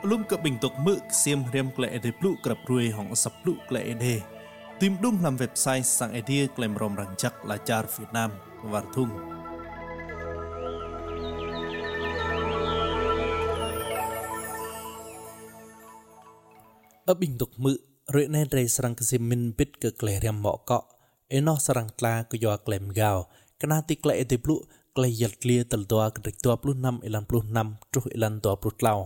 Lung ke bình tục mực xiêm riêng klệ để plu cập ruồi hỏng sập plu klệ đề tìm đúng làm website sang idea klem rom răng chắc là char Việt Nam và thung ở bình tục mực rồi nên rây sang cái xiêm min bít ke klệ riêng mỏ cọ eno sang tla ke yo klem gao kena ti klệ để plu klệ yat lia tel doa ke tua plu năm ilan plu năm tru ilan tua plu tlau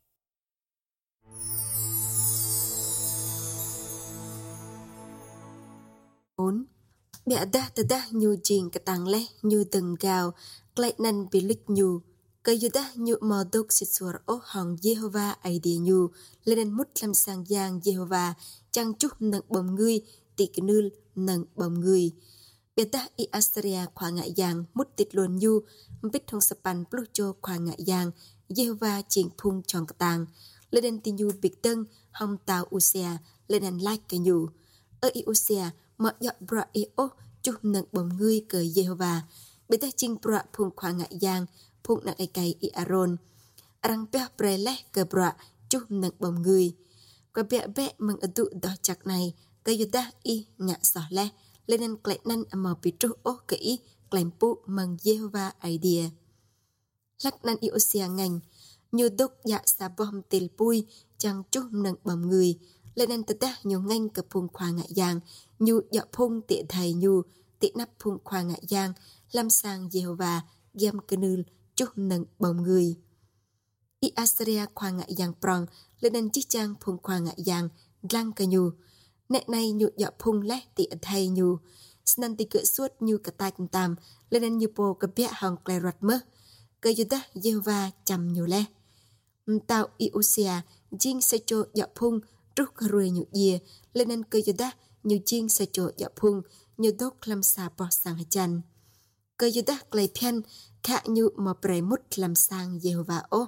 Bịa đa tờ đa nhu trình cái tăng lẽ nhu từng gào klệ năn bị lịch nhu cái yu đa nhu mò đốc xịt xùa ô hòng Jehovah idea nhu lên mút làm sang giang Jehovah chăng chúc nâng bồng người tị cái nư nâng bồng người bịa đa i Assyria khoa ngại giang mút tịt luôn nhu biết thông sapan plucho khoa ngại giang Jehovah trình phung tròn cái tăng lên tị nhu bịch tân hòng tàu Usea lên like cái nhu ở Usea mọi dọn bọa ô chúc nâng bồng ngươi cờ Jehovah bê ta chinh bọa phung khoa ngại giang phung nặng ai cày i Aaron răng bè bre lẽ cờ bọa chúc nâng bồng ngươi qua bẹ bẹ mừng ở tụ đó chặt này cờ yuda i ngạ sỏ lẽ lên nên klệ năn mò bị tru ô kỹ klem pu mừng Jehovah idea lắc năn i Osea ngành nhiều đốc dạ sa bom tel pui chẳng chúc nâng bồng ngươi lên nên ta nhiều ngành cờ phung khoa ngại giang nhu dọ phung tị thầy nhu tị nắp phung khoa ngại giang làm sang Jehovah giam cơ nư chúc nâng bồng người i Assyria khoa ngại giang prong lên nên chiếc trang phung khoa ngại giang lăng cơ nhu nẹ này nhu dọ phung lẽ tị thầy nhu snan tị cỡ suốt nhu cả tai cùng tam lên nên nhu po cơ bẹ hòng klè rọt mơ cơ yu ta Jehovah chăm nhu lẽ tao i Usea jing sa cho dọ phung rút rồi nhu dìa lên nên cơ yu ta nhiều chiên sa chỗ dạ phung nhiều đốt làm xa bỏ sang chân cơ yu đắc lấy phiên khả nhu mà bày mút làm sang Jehovah ô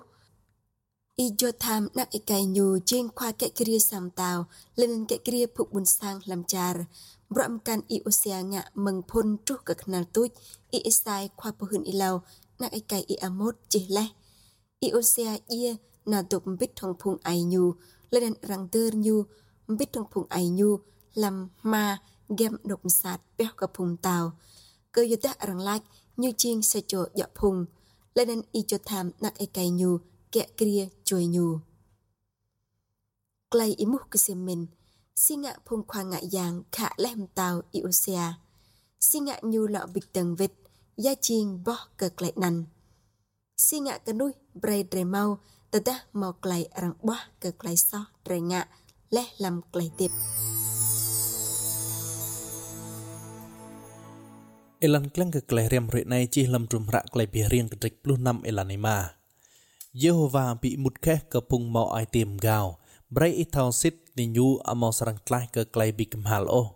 y cho tham nắc y cài nhu chiên khoa kẹ kia sam tàu lên kẹ kia phục bùn sang làm char bram can y Osea ngạ mừng phun trúc cực nal tút y Isai khoa bờ hưn y lau nắc y cài y Amot chỉ lẽ y Osea ia na tục biết thong phung ai nhu lên răng tơ nhu biết thong phung ai nhu làm ma gem độc sạt béo cả phùng tàu cơ yu ta răng like như chiên sa chỗ dạ phùng lên nên y cho tham nắc ai cày nhu kẹ kia choi nhu clay imu cái xem mình xin ngạ phùng khoa ngại giang khả lem tàu i Osea xin ngạ nhu lọ bịch tầng vịt gia chiên bỏ cờ clay nằn xin ngạ cái nuôi bray dre mau ta ta mò clay răng bỏ cờ clay so dre ngạ lẽ làm clay tiệp Elan kleng ke kleh riam ri nai chi lam trum rak kleh bi rieng ke plu năm elan ima Jehovah bị mut khe ke pung mo ai tim gao brai i thau sit ni nyu amo sarang kleh ke kleh bi kemhal o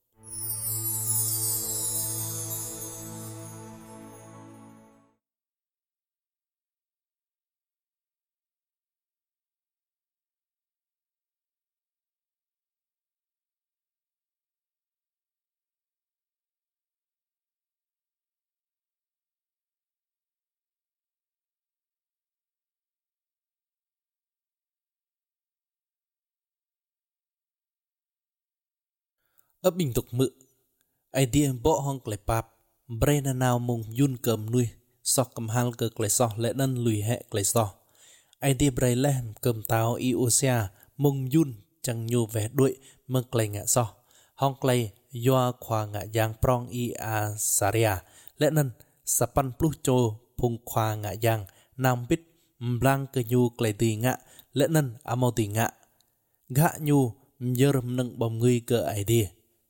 ở bình tục mự idea bỏ hong kleh pap brena nào mung yun cầm nuôi so cầm hal ke kleh so lệ nân lùi hệ kleh so idea bray lem cầm tao i Osea mung yun chẳng nhu vẻ đuổi mừng kleh ngạ so hong kleh yoa khoa ngạ giang prong i Assyria lệ nân sapan plucho phung khoa ngạ giang nam bít blang ke nhu kleh tì ngạ lệ nân amo tì ngạ gạ nhu yerum nâng bom người ke idea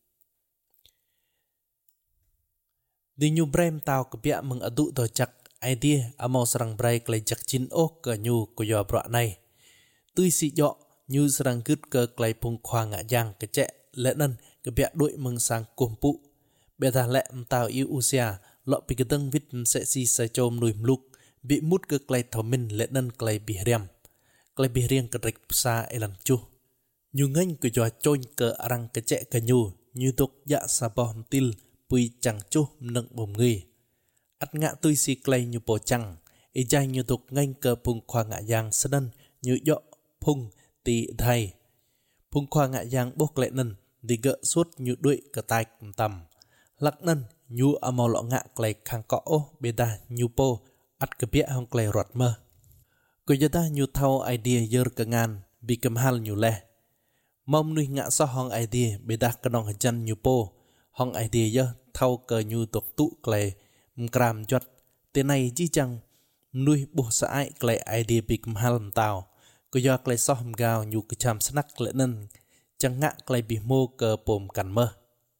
di nyu brem tao ke pia meng adu to chak idea amo sarang brai klei chak chin o ke nyu ko yo bra nai tui si yo nyu sarang kut ke klei phung khoa ngạ giang ke che lệ nân ke pia doi meng sang kumpu be ta lệ tao i Usea lo pi ke tang vit se si sa chom nui mluk bị mút ke klei thomin lệ nân klei bi riam ke rek sa elang chu nyu nganh ke yo choin ke arang ke che ke nyu như tok ya sa bom til pui chẳng chu nâng bồng người ắt ngạ tui si klei như po chẳng e jai như tục nganh cơ phung khoa ngạ giang sân như yo phung tì thầy phung khoa ngạ giang bốc lệ nân đi gỡ suốt như đuổi cờ tai tầm lắc nân như amau lọ ngạ clay khang cọ bê đa như po ắt cờ bịa hong clay rọt mơ cô giờ ta như thâu idea giờ cả ngàn bị cầm hal như lẹ mong nuôi ngạ so hong idea bê đa cái nòng chân như po hong idea giờ thâu cờ như tục tụ clay mkram chót tên này chỉ chẳng nuôi bổ sãi clay idea bị cầm hal tàu cô giờ clay so hầm gào như cái chàm snack lệ nân chẳng ngạ clay bị mô cờ pồm cằn mơ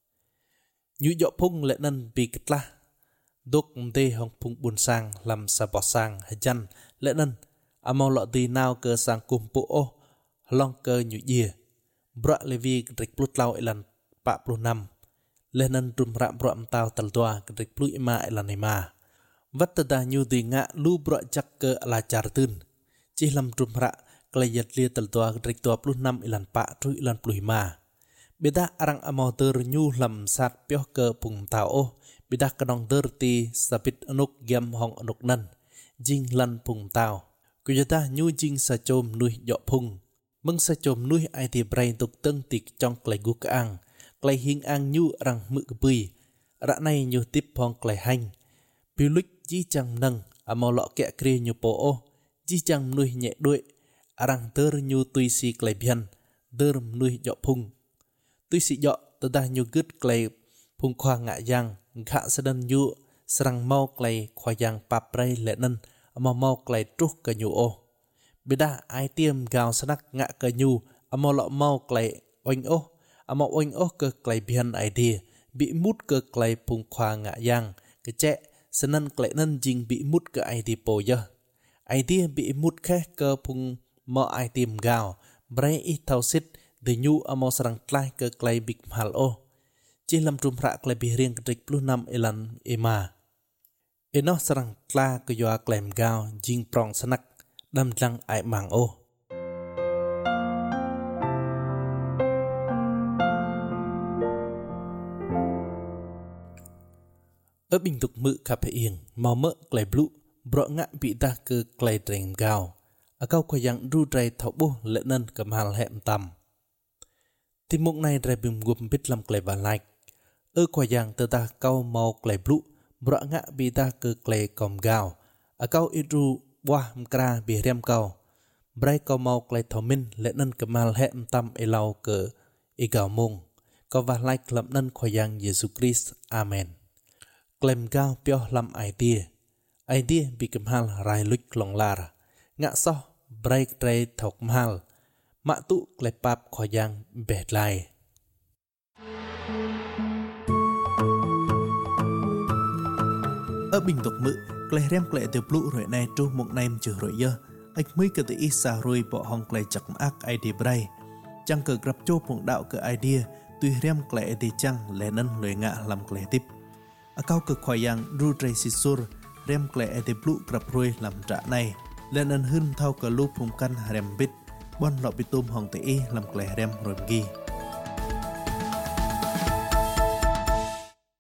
như dọ phung lệ nân bị kịch la đốt tê hong phung buồn sang làm sa bỏ sang hay chăn lệ nân amau lọ tì nào cơ sang cùng bộ ô long cơ như dìa bọa lê vi rịch plút lau elan bạ plút năm lệ nân trùm rạm rộm tàu tàu tòa rịch plút ima elan ima vắt tà như tì ngạ lu bọa chắc cơ là char tưn chỉ làm trùm rạ klay yat lia tàu tòa rịch tòa plút năm elan bạ trui elan plút ima beda arang amau ter nyu lam sat pyoh ke pung tao beda kanong ter ti sapit anuk gem hong anuk nan jing lan pung tao kuyata nyu jing sa chom nuôi dọ phung mưng sa chom nuôi ai ti brain tuk teng tik trong klay gu kaang klay hing ang nyu rang mự pui ra này nyu tip phong klay hanh piluik ji chang nang amau lọ kẹ kri nyu po o ji chang nuôi nhẹ đuôi arang ter nyu tui si klay bian ter nuôi dọ phung tuy sĩ dọ tớ nhu gứt clay phung khoa ngạ giang gạ sa đơn nhu sarang mau clay khoa giang papray lệ nân mau clay trúc cả nhu ô bê đa ai tiêm gào sa nắc ngạ cả nhu lọ mau clay oanh ô oanh ô cơ clay biên idea bị mút cơ clay phung khoa ngạ giang cái trẻ sa nân clay nân jing bị mút cơ idea po giờ idea bị mút khác cơ phung mau ai tiêm gào bray ít thao xít de nyu amau sarang tlai ke klay big hal o chi lam trum ra klay bi rieng krik plus nam elan ema eno sarang tla ke yo klem gao jing prong sanak dam lang ai mang o ở bình tục mự cà phê yên màu mỡ klay blue bro ngạ bị ta ke klay dreng gao ở câu khoa yang ru trai thọ bu lệ nân cầm hal hẹm tầm thì một ngày ra bìm gồm biết làm klay và like ở khoa yang tơ ta câu màu klay blue bro ngạ bị ta cơ klay cầm gao ở câu iru wa mkra bị rem câu bray câu màu klay thọ min lệ nân cầm hal hẹm tầm elau cơ igao mông câu và like làm nân khoa yang Jesus Christ amen klem gao pio làm idea bị cầm hal rai luik long lara ngạ so bray tray thọc hal mạ tụ klay pap khoa yang bẹt lai ở bình tục mự klay rem klay từ blue rồi này tru một nem chữ rồi giờ ách mới cái tự isa rồi bỏ hong klay chặt ác idea bray chẳng cờ gặp cho phong đạo cái idea tuy rem klay thì chẳng lẽ nân lời ngạ làm klay tiếp ở cao cực khoa yang ru tray sisur rem klay từ blue gặp rồi làm trả này lẽ nân hơn thao cờ lu phùng căn rem bit bon lọ bị tôm hong tự làm klay rem rồi ghi